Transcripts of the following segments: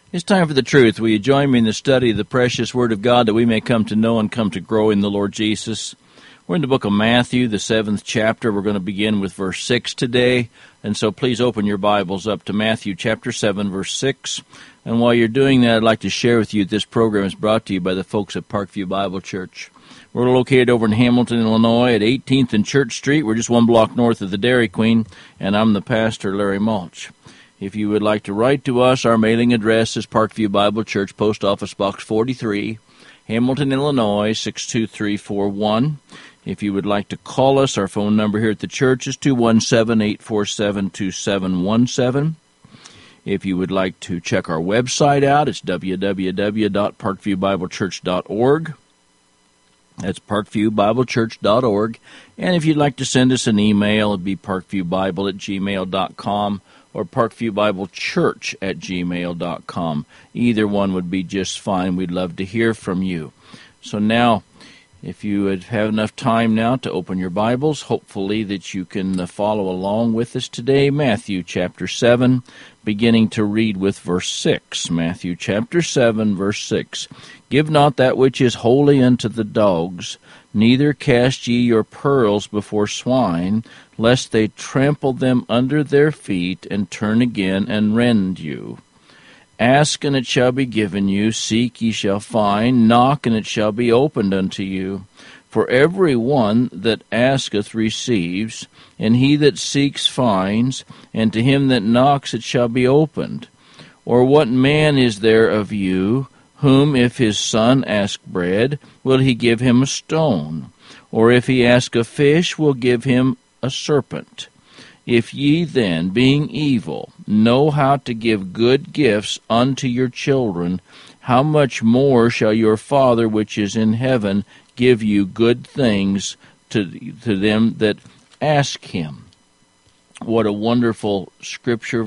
It's time for the truth. Will you join me in the study of the precious Word of God that we may come to know and come to grow in the Lord Jesus? We're in the book of Matthew, the 7th chapter. We're going to begin with verse 6 today. And so please open your Bibles up to Matthew chapter 7, verse 6. And while you're doing that, I'd like to share with you this program is brought to you by the folks at Parkview Bible Church. We're located over in Hamilton, Illinois at 18th and Church Street. We're just one block north of the Dairy Queen, and I'm the pastor, Larry Mulch. If you would like to write to us, our mailing address is Parkview Bible Church, Post Office Box 43, Hamilton, Illinois, 62341. If you would like to call us, our phone number here at the church is 217-847-2717. If you would like to check our website out, it's www.parkviewbiblechurch.org. That's parkviewbiblechurch.org. And if you'd like to send us an email, it'd be parkviewbible@gmail.com or parkviewbiblechurch@gmail.com. Either one would be just fine. We'd love to hear from you. So now, if you would have enough time now to open your Bibles, hopefully that you can follow along with us today. Matthew chapter 7, beginning to read with verse 6. Matthew chapter 7, verse 6. Give not that which is holy unto the dogs, neither cast ye your pearls before swine, lest they trample them under their feet, and turn again and rend you. Ask, and it shall be given you. Seek, ye shall find. Knock, and it shall be opened unto you. For every one that asketh receives, and he that seeks finds, and to him that knocks it shall be opened. Or what man is there of you, whom if his son ask bread, will he give him a stone? Or if he ask a fish, will give him a serpent? If ye then, being evil, know how to give good gifts unto your children, how much more shall your Father which is in heaven give you good things to them that ask him? What a wonderful scripture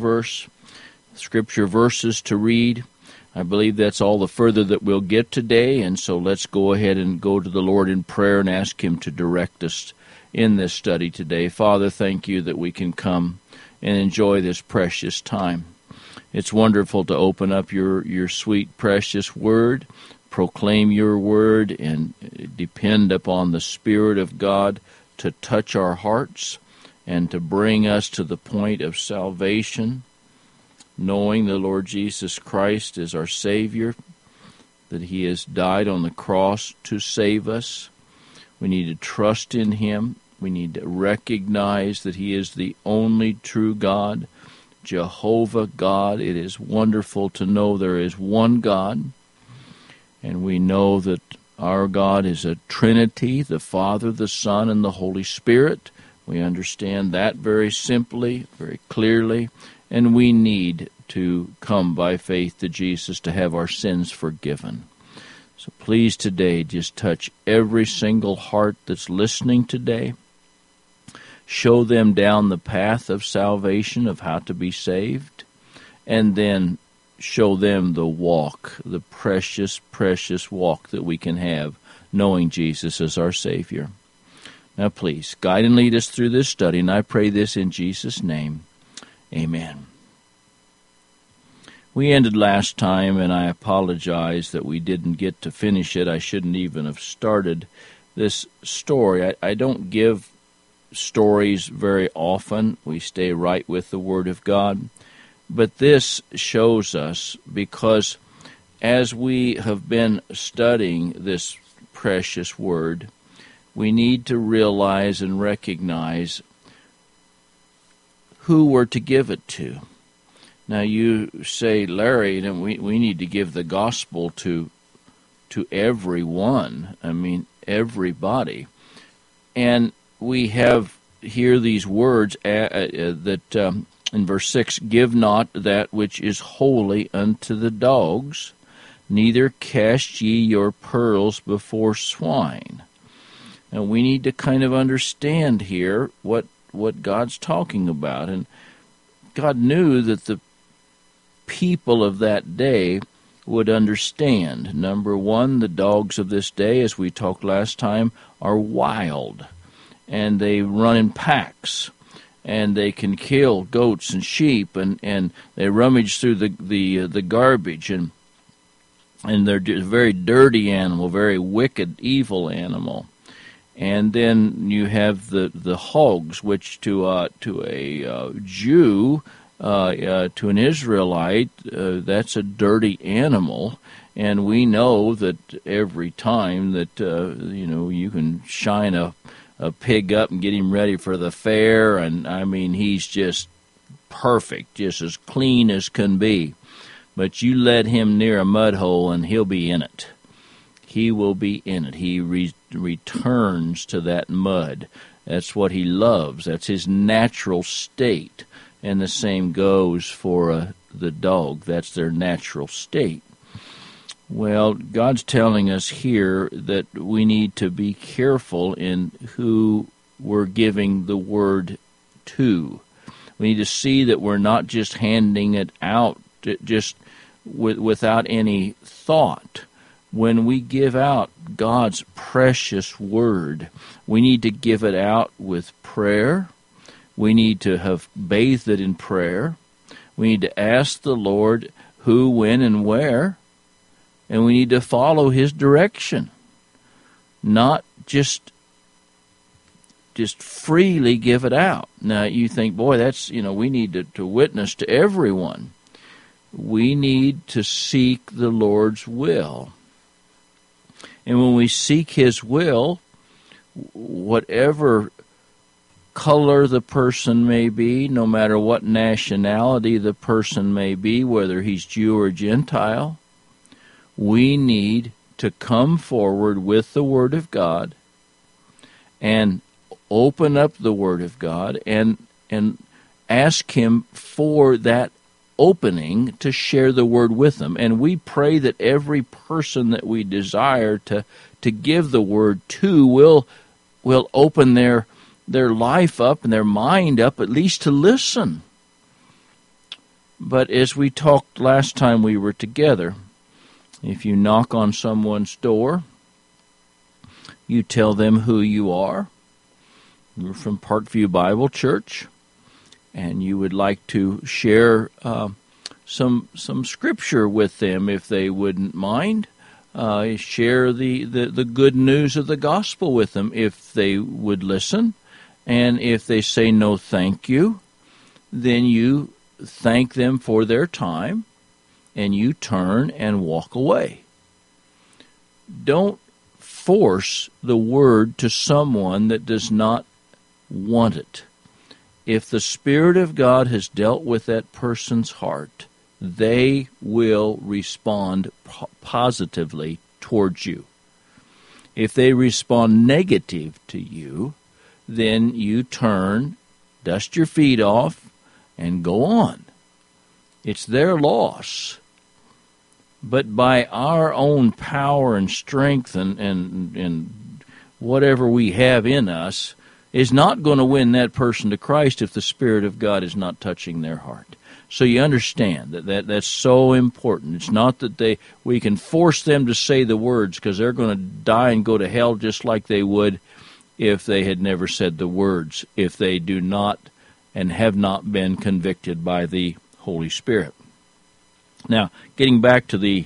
verses to read. I believe that's all the further that we'll get today, and so let's go ahead and go to the Lord in prayer and ask him to direct us in this study today. Father, thank you that we can come and enjoy this precious time. It's wonderful to open up your sweet, precious word, proclaim your word, and depend upon the Spirit of God to touch our hearts and to bring us to the point of salvation, knowing the Lord Jesus Christ is our Savior, that he has died on the cross to save us. We need to trust in him. We need to recognize that he is the only true God, Jehovah God. It is wonderful to know there is one God, and we know that our God is a Trinity, the Father, the Son, and the Holy Spirit. We understand that very simply, very clearly, and we need to come by faith to Jesus to have our sins forgiven. So please today just touch every single heart that's listening today. Show them down the path of salvation, of how to be saved, and then show them the walk, the precious, precious walk that we can have, knowing Jesus as our Savior. Now please, guide and lead us through this study, and I pray this in Jesus' name. Amen. We ended last time, and I apologize that we didn't get to finish it. I shouldn't even have started this story. I don't give stories very often. We stay right with the Word of God. But this shows us, because as we have been studying this precious Word, we need to realize and recognize who we're to give it to. Now you say, Larry, we need to give the gospel to everyone. I mean, everybody. And we have here these words that in verse 6, give not that which is holy unto the dogs, neither cast ye your pearls before swine. Now we need to kind of understand here what God's talking about. And God knew that the people of that day would understand. Number one, the dogs of this day, as we talked last time, are wild, and they run in packs, and they can kill goats and sheep, and they rummage through the garbage, and they're just a very dirty animal, very wicked, evil animal. And then you have the hogs, which to a Jew, to an Israelite, that's a dirty animal. And we know that every time that you can shine a pig up and get him ready for the fair, and I mean he's just perfect, just as clean as can be. But you let him near a mud hole and he'll be in it. He will be in it. He returns to that mud. That's what he loves. That's his natural state. And the same goes for the dog. That's their natural state. Well, God's telling us here that we need to be careful in who we're giving the word to. We need to see that we're not just handing it out just without any thought. When we give out God's precious word, we need to give it out with prayer. We need to have bathed it in prayer. We need to ask the Lord who, when, and where. And we need to follow His direction. Not just freely give it out. Now you think, boy, that's, we need to witness to everyone. We need to seek the Lord's will. And when we seek His will, whatever color the person may be, no matter what nationality the person may be, whether he's Jew or Gentile, we need to come forward with the Word of God and open up the Word of God and ask Him for that opening to share the Word with them. And we pray that every person that we desire to give the Word to will open their life up and their mind up, at least to listen. But as we talked last time we were together, if you knock on someone's door, you tell them who you are. You're from Parkview Bible Church, and you would like to share some scripture with them, if they wouldn't mind. Share the good news of the gospel with them, if they would listen. And if they say no thank you, then you thank them for their time, and you turn and walk away. Don't force the word to someone that does not want it. If the Spirit of God has dealt with that person's heart, they will respond positively towards you. If they respond negative to you, then you turn, dust your feet off, and go on. It's their loss. But by our own power and strength and whatever we have in us is not going to win that person to Christ if the Spirit of God is not touching their heart. So you understand that's so important. It's not that we can force them to say the words, because they're going to die and go to hell just like they would if they had never said the words, if they do not and have not been convicted by the Holy Spirit. Now, getting back to the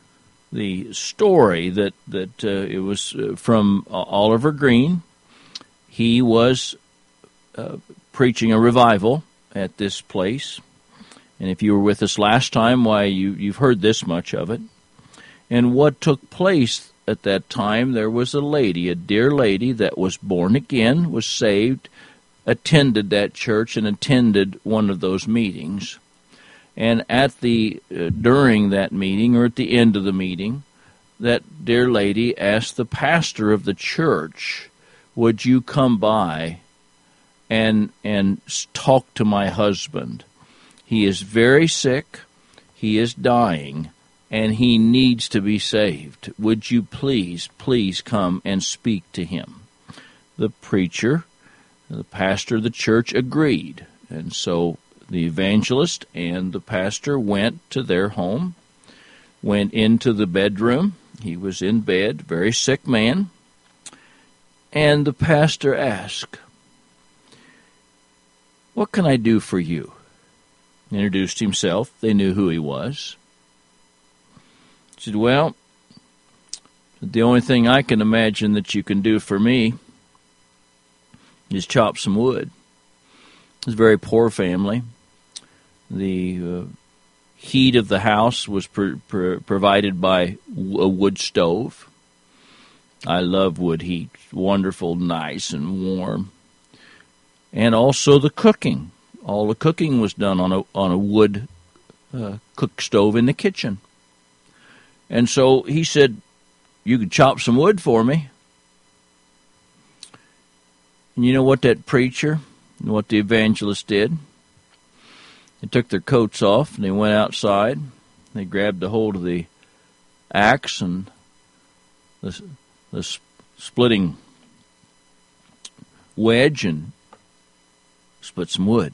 story that it was from Oliver Green. He was preaching a revival at this place. And if you were with us last time, why, you've heard this much of it. And what took place at that time, there was a lady, a dear lady that was born again, was saved, attended that church and attended one of those meetings. And at during that meeting, or at the end of the meeting, that dear lady asked the pastor of the church, would you come by and talk to my husband? He is very sick, he is dying, and he needs to be saved. Would you please come and speak to him? The preacher, the pastor of the church, agreed. And so the evangelist and the pastor went to their home, went into the bedroom. He was in bed, very sick man. And the pastor asked, "What can I do for you?" He introduced himself. They knew who he was. He said, "Well, the only thing I can imagine that you can do for me is chop some wood." It was a very poor family. The heat of the house was provided by a wood stove. I love wood heat. Wonderful, nice, and warm. And also the cooking. All the cooking was done on a wood cook stove in the kitchen. And so he said, "You could chop some wood for me." And you know what that preacher and what the evangelist did? They took their coats off and they went outside. They grabbed a hold of the axe and the splitting wedge and split some wood.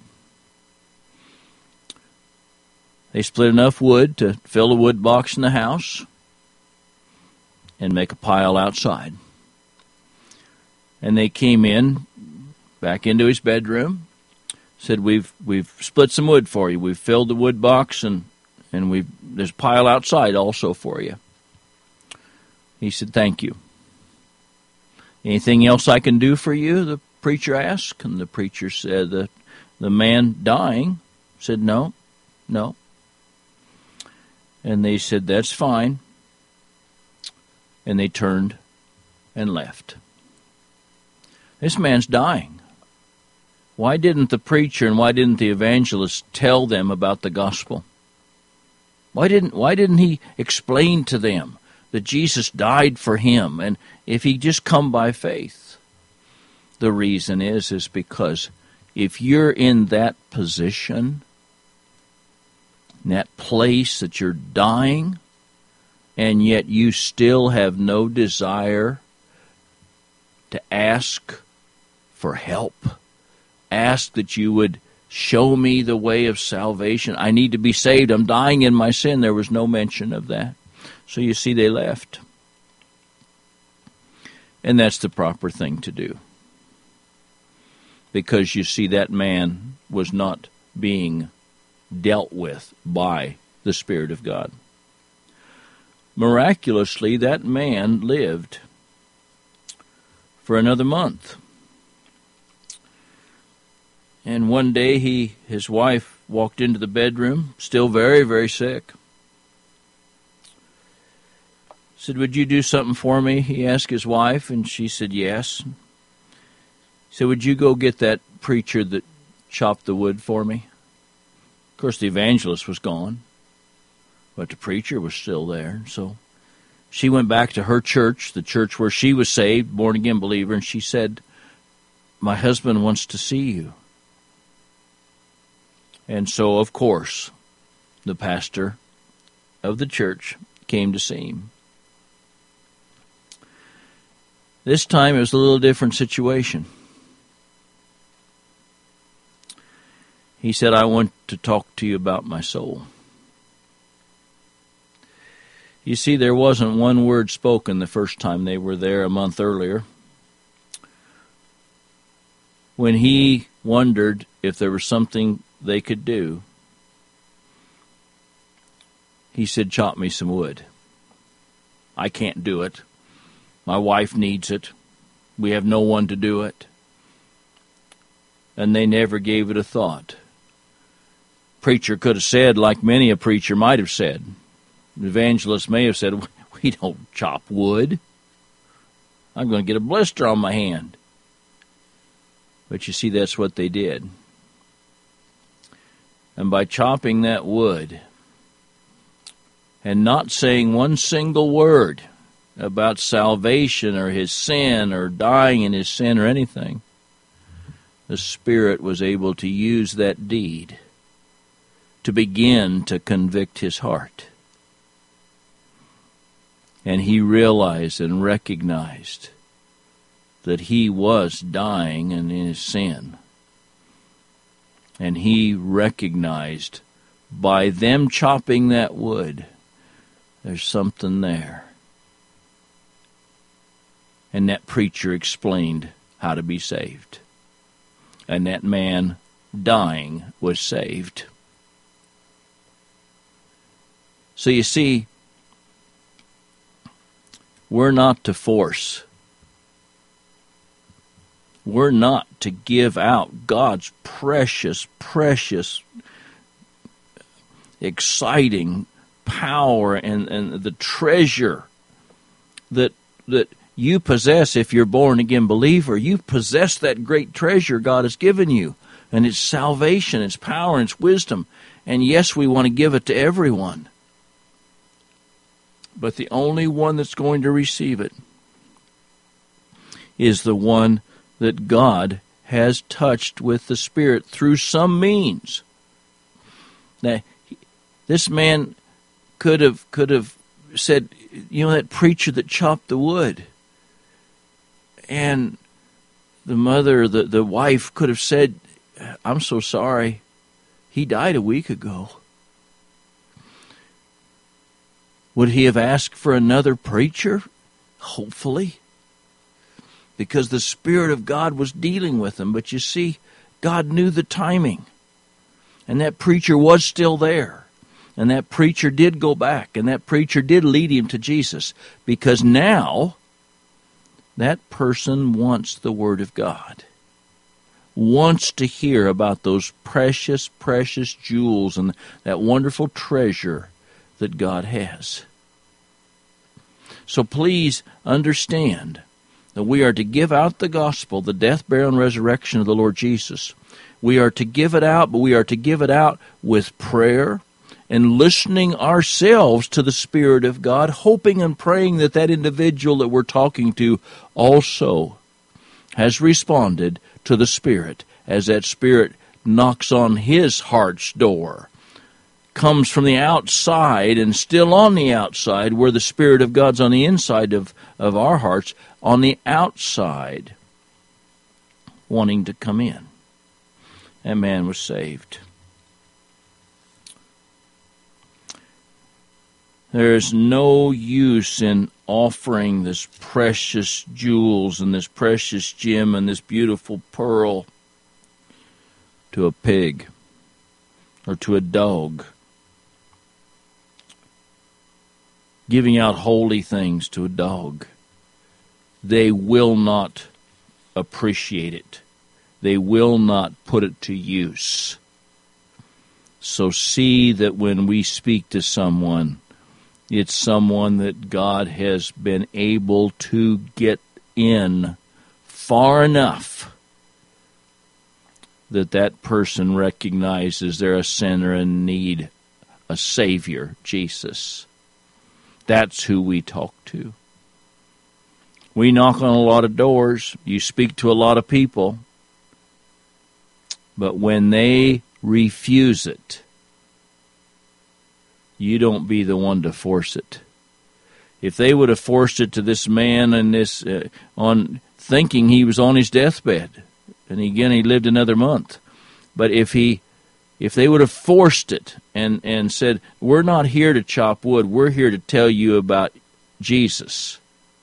They split enough wood to fill a wood box in the house and make a pile outside. And they came in, back into his bedroom, said, we've split some wood for you. We've filled the wood box and there's a pile outside also for you. He said, "Thank you." "Anything else I can do for you?" the preacher asked. And the preacher said, the man dying said, No. And they said, "That's fine." And they turned and left. This man's dying. Why didn't the preacher and why didn't the evangelist tell them about the gospel? Why didn't he explain to them that Jesus died for him and if he just come by faith? The reason is because if you're in that position, in that place that you're dying, and yet you still have no desire to ask for help, ask that you would show me the way of salvation. I need to be saved. I'm dying in my sin. There was no mention of that. So you see, they left. And that's the proper thing to do. Because you see, that man was not being dealt with by the Spirit of God. Miraculously, that man lived for another month. And one day his wife walked into the bedroom, still very, very sick. Said, "Would you do something for me?" he asked his wife, and she said yes. He said, "Would you go get that preacher that chopped the wood for me?" Of course, the evangelist was gone, but the preacher was still there. So she went back to her church, the church where she was saved, born-again believer, and she said, "My husband wants to see you." And so, of course, the pastor of the church came to see him. This time it was a little different situation. He said, "I want to talk to you about my soul." You see, there wasn't one word spoken the first time they were there a month earlier. When he wondered if there was something they could do, he said, "Chop me some wood. I can't do it. My wife needs it. We have no one to do it." And they never gave it a thought. Preacher could have said, like many a preacher might have said. The evangelist may have said, "We don't chop wood. I'm going to get a blister on my hand." But you see, that's what they did. And by chopping that wood and not saying one single word about salvation or his sin or dying in his sin or anything, the Spirit was able to use that deed to begin to convict his heart. And he realized and recognized that he was dying in his sin. And he recognized by them chopping that wood, there's something there. And that preacher explained how to be saved. And that man dying was saved. So you see, we're not to force. We're not to give out God's precious, precious, exciting power and the treasure that you possess if you're a born-again believer. You possess that great treasure God has given you, and it's salvation, it's power, and it's wisdom. And yes, we want to give it to everyone. But the only one that's going to receive it is the one that God has touched with the Spirit through some means. Now, this man could have said, that preacher that chopped the wood. And the mother, the wife could have said, I'm so sorry, he died a week ago. Would he have asked for another preacher? Hopefully. Because the Spirit of God was dealing with him. But you see, God knew the timing. And that preacher was still there. And that preacher did go back. And that preacher did lead him to Jesus. Because now, that person wants the Word of God. Wants to hear about those precious, precious jewels and that wonderful treasure that God has. So please understand that we are to give out the gospel, the death, burial, and resurrection of the Lord Jesus. We are to give it out, but we are to give it out with prayer and listening ourselves to the Spirit of God, hoping and praying that that individual that we're talking to also has responded to the Spirit as that Spirit knocks on his heart's door. Comes from the outside and still on the outside, where the Spirit of God's on the inside of our hearts, on the outside, wanting to come in. That man was saved. There is no use in offering this precious jewels and this precious gem and this beautiful pearl to a pig or to a dog. Giving out holy things to a dog. They will not appreciate it. They will not put it to use. So see that when we speak to someone, it's someone that God has been able to get in far enough that that person recognizes they're a sinner and need a Savior, Jesus. That's who we talk to. We knock on a lot of doors. You speak to a lot of people. But when they refuse it, you don't be the one to force it. If they would have forced it to this man and this on thinking he was on his deathbed, and again he lived another month. But if they would have forced it and said, we're not here to chop wood, we're here to tell you about Jesus,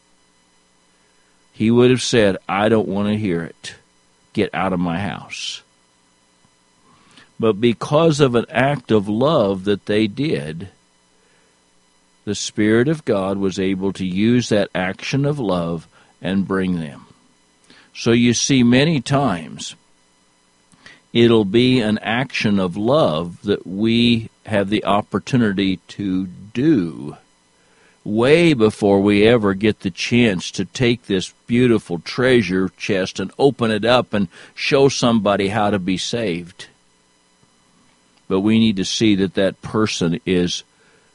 he would have said, I don't want to hear it. Get out of my house. But because of an act of love that they did, the Spirit of God was able to use that action of love and bring them. So you see, many times it'll be an action of love that we have the opportunity to do way before we ever get the chance to take this beautiful treasure chest and open it up and show somebody how to be saved. But we need to see that that person is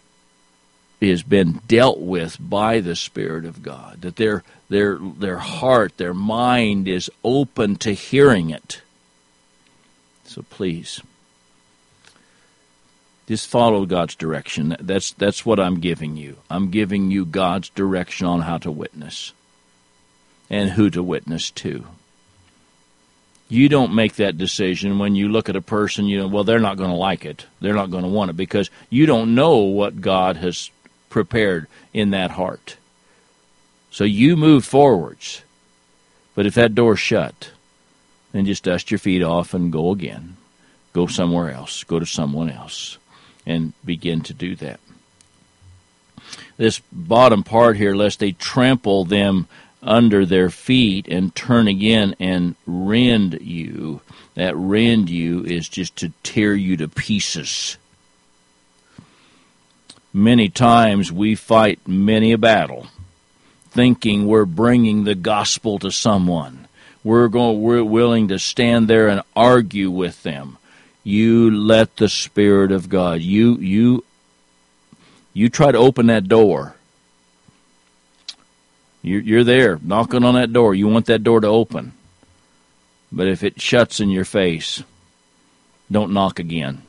been dealt with by the Spirit of God, that their heart, their mind is open to hearing it. So please, just follow God's direction. That's what I'm giving you. I'm giving you God's direction on how to witness and who to witness to. You don't make that decision when you look at a person, well, they're not going to like it. They're not going to want it, because you don't know what God has prepared in that heart. So you move forwards. But if that door's shut, then just dust your feet off and go again. Go somewhere else. Go to someone else. And begin to do that. This bottom part here, lest they trample them under their feet and turn again and rend you. That rend you is just to tear you to pieces. Many times we fight many a battle, thinking we're bringing the gospel to someone. We're willing to stand there and argue with them. You let the Spirit of God. You try to open that door. You're there, knocking on that door. You want that door to open. But if it shuts in your face, don't knock again.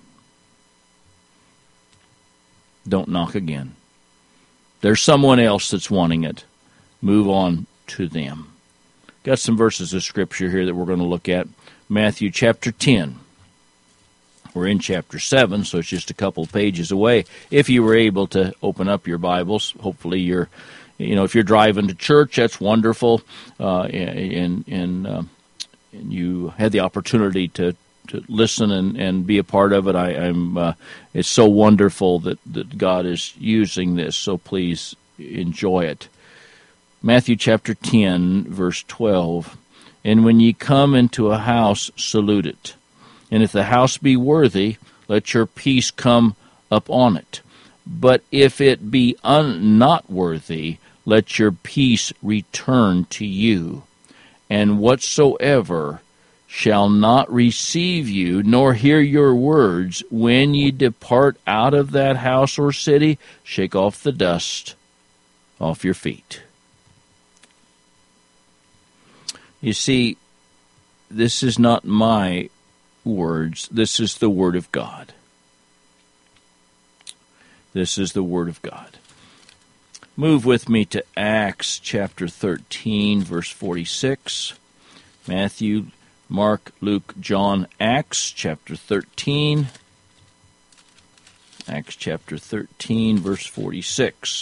Don't knock again. There's someone else that's wanting it. Move on to them. Got some verses of Scripture here that we're going to look at. Matthew chapter 10. We're in chapter 7, so it's just a couple of pages away. If you were able to open up your Bibles, hopefully if you're driving to church, that's wonderful. And you had the opportunity to listen and be a part of it. It's so wonderful that God is using this, so please enjoy it. Matthew chapter 10, verse 12. And when ye come into a house, salute it. And if the house be worthy, let your peace come upon it. But if it be not worthy, let your peace return to you. And whatsoever shall not receive you, nor hear your words, when ye depart out of that house or city, shake off the dust off your feet. You see, this is not my words. This is the Word of God. This is the Word of God. Move with me to Acts chapter 13, verse 46. Matthew, Mark, Luke, John, Acts chapter 13. Acts chapter 13, verse 46.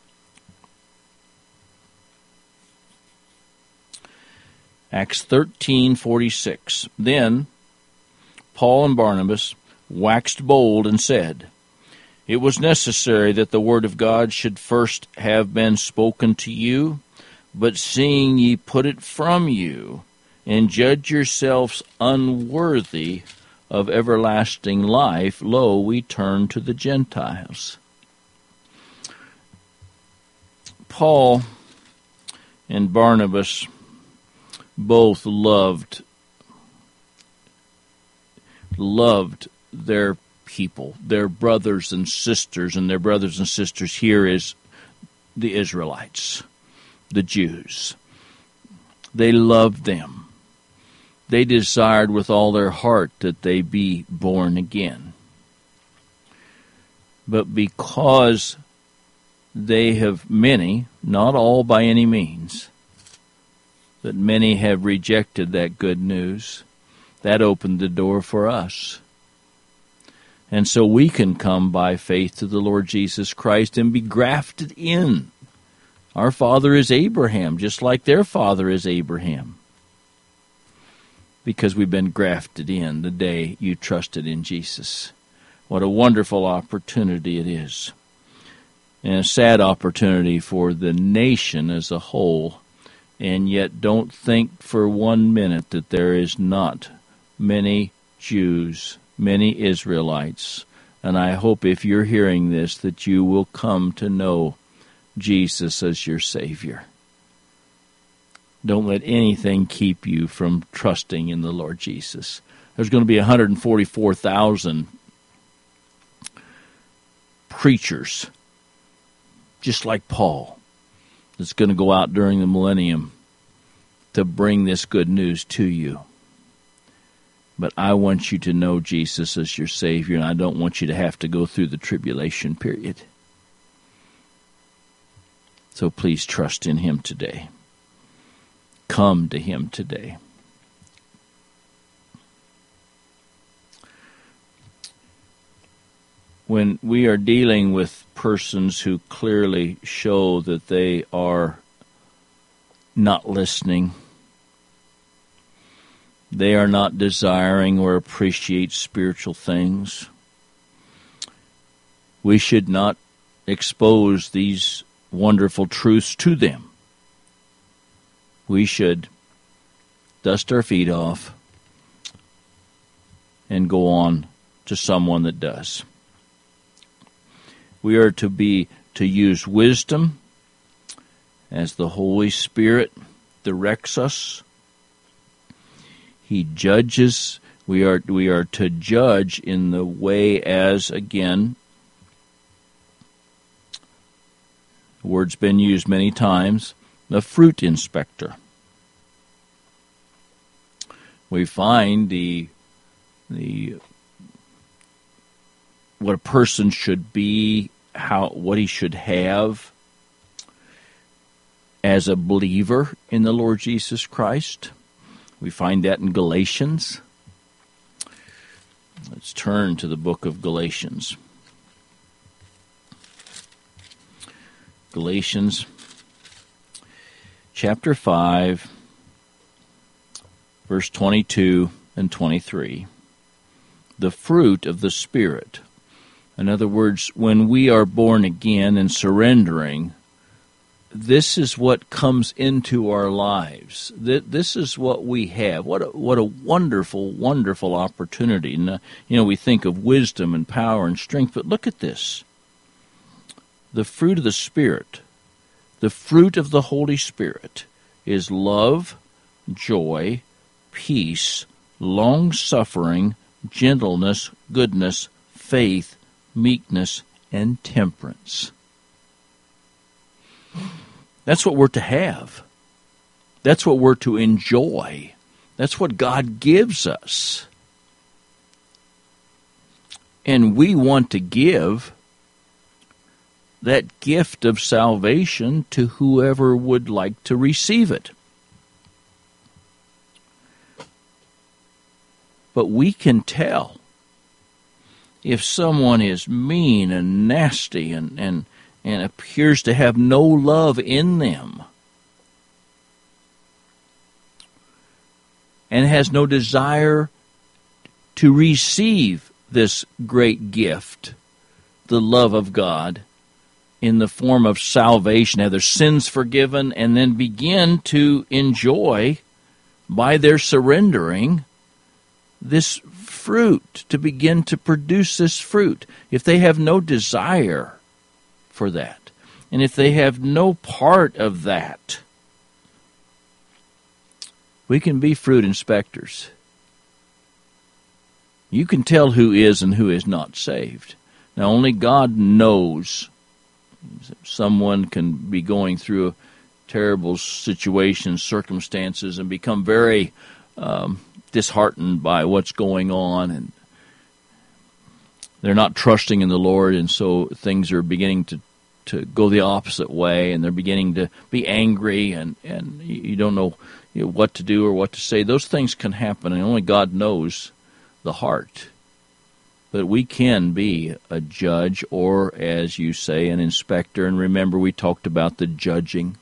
Acts 13:46. Then Paul and Barnabas waxed bold and said, It was necessary that the word of God should first have been spoken to you, but seeing ye put it from you, and judge yourselves unworthy of everlasting life, lo, we turn to the Gentiles. Paul and Barnabas both loved their people, their brothers and sisters, and their brothers and sisters here is the Israelites, the Jews. They loved them. They desired with all their heart that they be born again. But because they have many, not all by any means, but many have rejected that good news, that opened the door for us. And so we can come by faith to the Lord Jesus Christ and be grafted in. Our father is Abraham, just like their father is Abraham. Because we've been grafted in the day you trusted in Jesus. What a wonderful opportunity it is. And a sad opportunity for the nation as a whole. And yet don't think for 1 minute that there is not many Jews, many Israelites. And I hope if you're hearing this that you will come to know Jesus as your Savior. Don't let anything keep you from trusting in the Lord Jesus. There's going to be 144,000 preachers, just like Paul, that's going to go out during the millennium to bring this good news to you. But I want you to know Jesus as your Savior, and I don't want you to have to go through the tribulation period. So please trust in Him today. Come to Him today. When we are dealing with persons who clearly show that they are not listening, They are not desiring or appreciate spiritual things. We should not expose these wonderful truths to them. We should dust our feet off and go on to someone that does. We are to use wisdom as the Holy Spirit directs us. He judges. We are to judge in the way as, again, the word's been used many times, the fruit inspector. We find what a person should be, what he should have as a believer in the Lord Jesus Christ. We find that in Galatians. Let's turn to the book of Galatians. Galatians chapter 5, verse 22 and 23. The fruit of the Spirit. In other words, when we are born again and surrendering, this is what comes into our lives. This is what we have. What a wonderful, wonderful opportunity. And, we think of wisdom and power and strength, but look at this. The fruit of the Spirit, the fruit of the Holy Spirit, is love, joy, peace, long-suffering, gentleness, goodness, faith, meekness, and temperance. That's what we're to have. That's what we're to enjoy. That's what God gives us. And we want to give that gift of salvation to whoever would like to receive it. But we can tell if someone is mean and nasty and appears to have no love in them and has no desire to receive this great gift, the love of God, in the form of salvation, have their sins forgiven, and then begin to enjoy, by their surrendering, this fruit, to begin to produce this fruit. If they have no desire for that, and if they have no part of that, we can be fruit inspectors. You can tell who is and who is not saved. Now, only God knows. Someone can be going through a terrible situation, circumstances, and become very disheartened by what's going on, and they're not trusting in the Lord, and so things are beginning to go the opposite way, and they're beginning to be angry, and you don't know what to do or what to say. Those things can happen, and only God knows the heart. But we can be a judge, or, as you say, an inspector. And remember, we talked about the judging.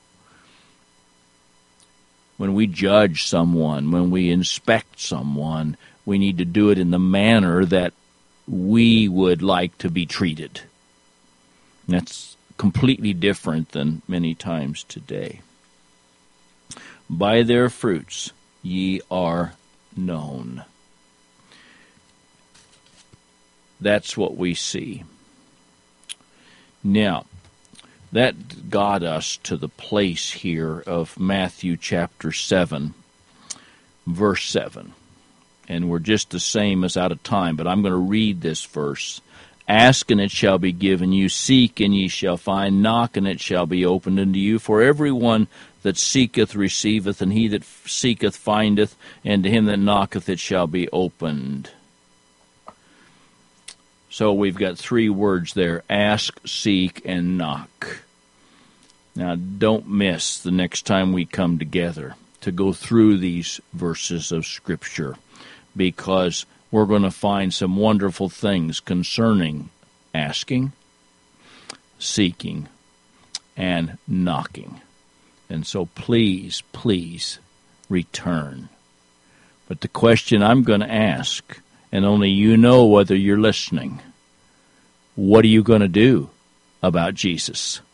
When we judge someone, when we inspect someone, we need to do it in the manner that we would like to be treated. And that's completely different than many times today. By their fruits ye are known. That's what we see. Now, that got us to the place here of Matthew chapter 7, verse 7. And we're just the same as out of time, but I'm going to read this verse. Ask, and it shall be given you. Seek, and ye shall find. Knock, and it shall be opened unto you. For everyone that seeketh receiveth, and he that seeketh findeth, and to him that knocketh it shall be opened. So we've got three words there: ask, seek, and knock. Now, don't miss the next time we come together to go through these verses of Scripture, because we're going to find some wonderful things concerning asking, seeking, and knocking. And so please, please return. But the question I'm going to ask, and only you know whether you're listening, what are you going to do about Jesus?